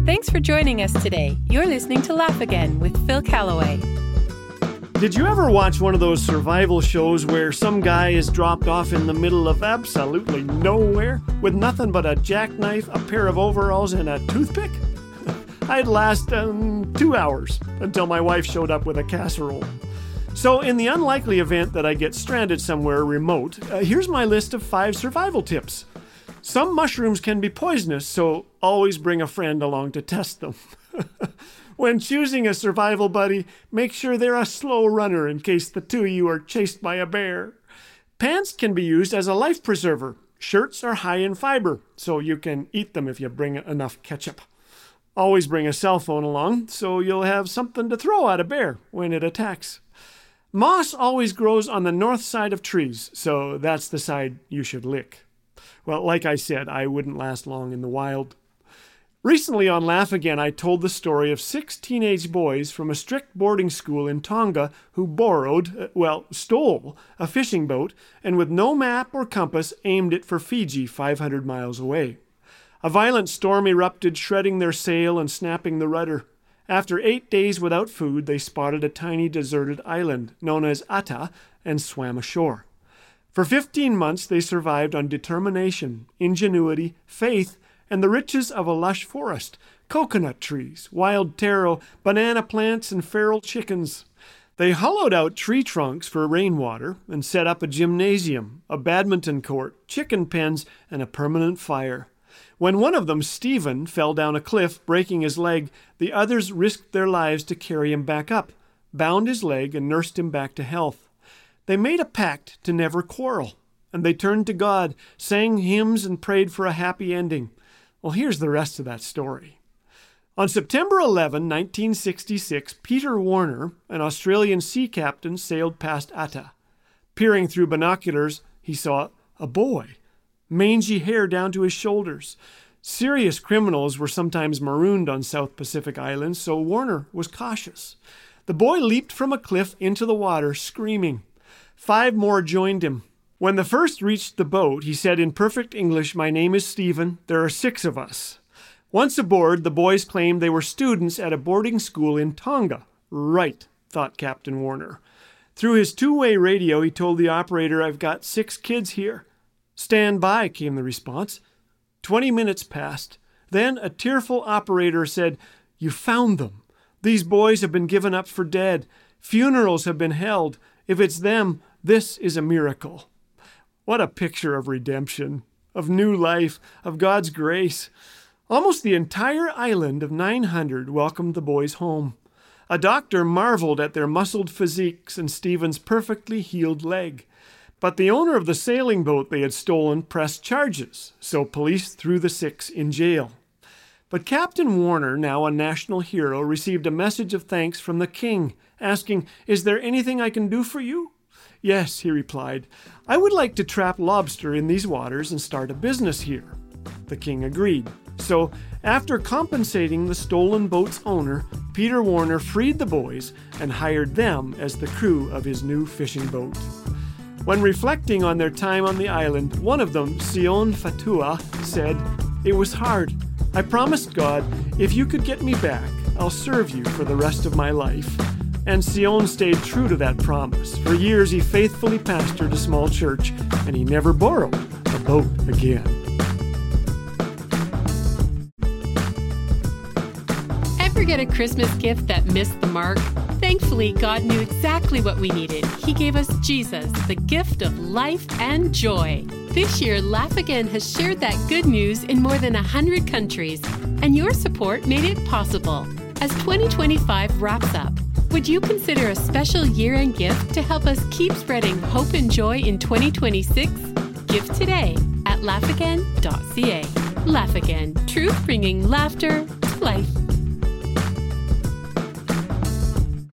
Thanks for joining us today. You're listening to Laugh Again with Phil Callaway. Did you ever watch one of those survival shows where some guy is dropped off in the middle of absolutely nowhere with nothing but a jackknife, a pair of overalls, and a toothpick? I'd last 2 hours until my wife showed up with a casserole. So in the unlikely event that I get stranded somewhere remote, here's my list of 5 survival tips. Some mushrooms can be poisonous, so always bring a friend along to test them. When choosing a survival buddy, make sure they're a slow runner in case the two of you are chased by a bear. Pants can be used as a life preserver. Shirts are high in fiber, so you can eat them if you bring enough ketchup. Always bring a cell phone along, so you'll have something to throw at a bear when it attacks. Moss always grows on the north side of trees, so that's the side you should lick. Well, like I said, I wouldn't last long in the wild. Recently on Laugh Again, I told the story of 6 teenage boys from a strict boarding school in Tonga who stole a fishing boat and with no map or compass aimed it for Fiji 500 miles away. A violent storm erupted, shredding their sail and snapping the rudder. After 8 days without food, they spotted a tiny deserted island known as Ata and swam ashore. For 15 months, they survived on determination, ingenuity, faith, and the riches of a lush forest, coconut trees, wild taro, banana plants, and feral chickens. They hollowed out tree trunks for rainwater and set up a gymnasium, a badminton court, chicken pens, and a permanent fire. When one of them, Stephen, fell down a cliff, breaking his leg, the others risked their lives to carry him back up, bound his leg, and nursed him back to health. They made a pact to never quarrel, and they turned to God, sang hymns, and prayed for a happy ending. Well, here's the rest of that story. On September 11, 1966, Peter Warner, an Australian sea captain, sailed past Ata. Peering through binoculars, he saw a boy, mangy hair down to his shoulders. Serious criminals were sometimes marooned on South Pacific Islands, so Warner was cautious. The boy leaped from a cliff into the water, screaming. 5 more joined him. When the first reached the boat, he said in perfect English, "My name is Stephen. There are 6 of us." Once aboard, the boys claimed they were students at a boarding school in Tonga. Right, thought Captain Warner. Through his 2-way radio, he told the operator, "I've got 6 kids here." "Stand by," came the response. 20 minutes passed. Then a tearful operator said, "You found them. These boys have been given up for dead. Funerals have been held. If it's them, this is a miracle." What a picture of redemption, of new life, of God's grace. Almost the entire island of 900 welcomed the boys home. A doctor marveled at their muscled physiques and Stephen's perfectly healed leg. But the owner of the sailing boat they had stolen pressed charges, so police threw the 6 in jail. But Captain Warner, now a national hero, received a message of thanks from the king, asking, "Is there anything I can do for you?" "Yes," he replied. "I would like to trap lobster in these waters and start a business here." The king agreed. So, after compensating the stolen boat's owner, Peter Warner freed the boys and hired them as the crew of his new fishing boat. When reflecting on their time on the island, one of them, Sion Fatua, said, "It was hard. I promised God, if you could get me back, I'll serve you for the rest of my life." And Sion stayed true to that promise. For years, he faithfully pastored a small church, and he never borrowed a boat again. Ever get a Christmas gift that missed the mark? Thankfully, God knew exactly what we needed. He gave us Jesus, the gift of life and joy. This year, Laugh Again has shared that good news in more than 100 countries, and your support made it possible. As 2025 wraps up, would you consider a special year-end gift to help us keep spreading hope and joy in 2026? Give today at laughagain.ca. Laugh Again, truth bringing laughter to life.